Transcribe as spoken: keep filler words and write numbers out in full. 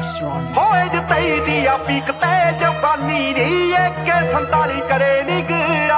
ਹੋਏ ਜੇ ਤੇਈ ਦੀ ਆ ਪੀਕ ਤੇ ਜਵਾਨੀ ਨੀ ਏ ਕੇ ਸੰਤਾਲੀ ਕਰੇ ਨੀ ਗ